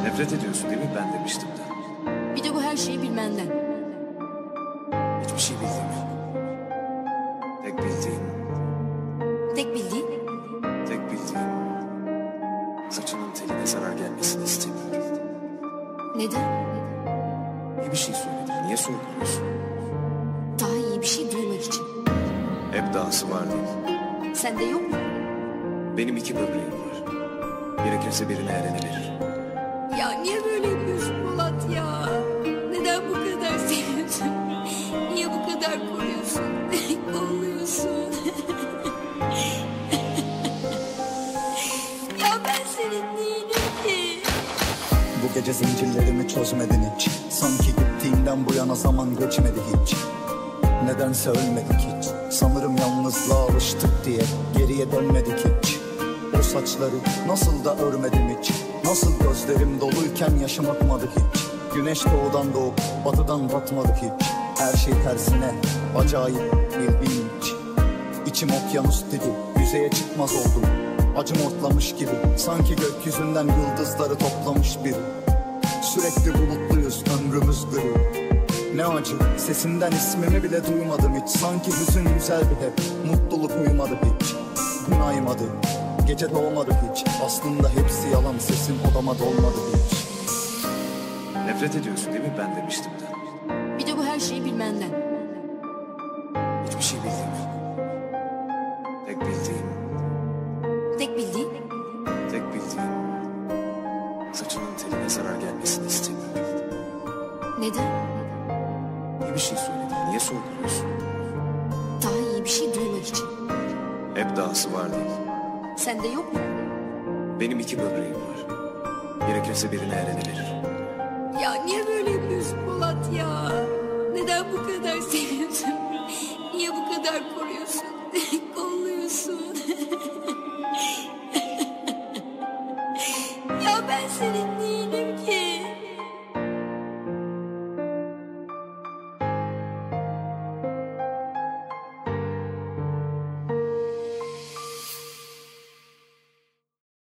Nefret ediyorsun değil mi, ben demiştim de. Bir de bu her şeyi bilmenden. Hiçbir şey bildiğim yok. Tek bildiğim, Tek bildiğin saçının teline zarar gelmesini istemiyorum. neden? İyi bir şey söyledim, niye sorguluyorsun? Daha iyi bir şey duymak için. Hep dahası var değil. Sende yok mu? Benim 2 böbreğim var. Gerekirse birine Eren'e veririm. Ya niye böyle yapıyorsun Polat ya? Neden bu kadar seviyorsun? Niye bu kadar koruyorsun? Kolluyorsun? Ya ben senin değilim ki. Bu gece zincirlerimi çözmedin hiç. Sanki gittiğinden bu yana zaman geçmedi hiç. Nedense ölmedik hiç. Sanırım yalnızlığa alıştık diye geriye dönmedik hiç. O saçları nasıl da örmedim hiç. Nasıl gözlerim doluyken yaşım akmadı hiç. Güneş doğudan doğup batıdan batmadı hiç. Her şey tersine acayip bildiğim hiç. İçim okyanus dedi, yüzeye çıkmaz oldum. Acım ortlamış gibi, sanki gökyüzünden yıldızları toplamış biri. Sürekli bulutluyuz, ömrümüz gri. Ne acı, sesinden ismimi bile duymadım hiç. Sanki hüzün güzel bir hep, mutluluk uyumadı hiç. Gün aymadı, gece doğmadı hiç. Aslında hepsi yalan, sesim odama dolmadı hiç. Nefret ediyorsun değil mi, ben demiştim de. Bir de bu her şeyi bilmenden. Hiçbir şey bildiğim yok. Tek bildiğim, Tek bildiğin saçının teline zarar gelmesini istemiyorum. neden? İyi bir şey söyledim, niye sorguluyorsun? Daha iyi bir şey duymak için. Hep dahası var değil. Sende yok mu? Benim 2 böbreğim var. Gerekirse birine Eren'e veririm. Ya niye böyle yapıyorsun Polat ya? Neden bu kadar seviyorsun? Niye bu kadar koruyorsun? Kolluyorsun? Ya ben senin değilim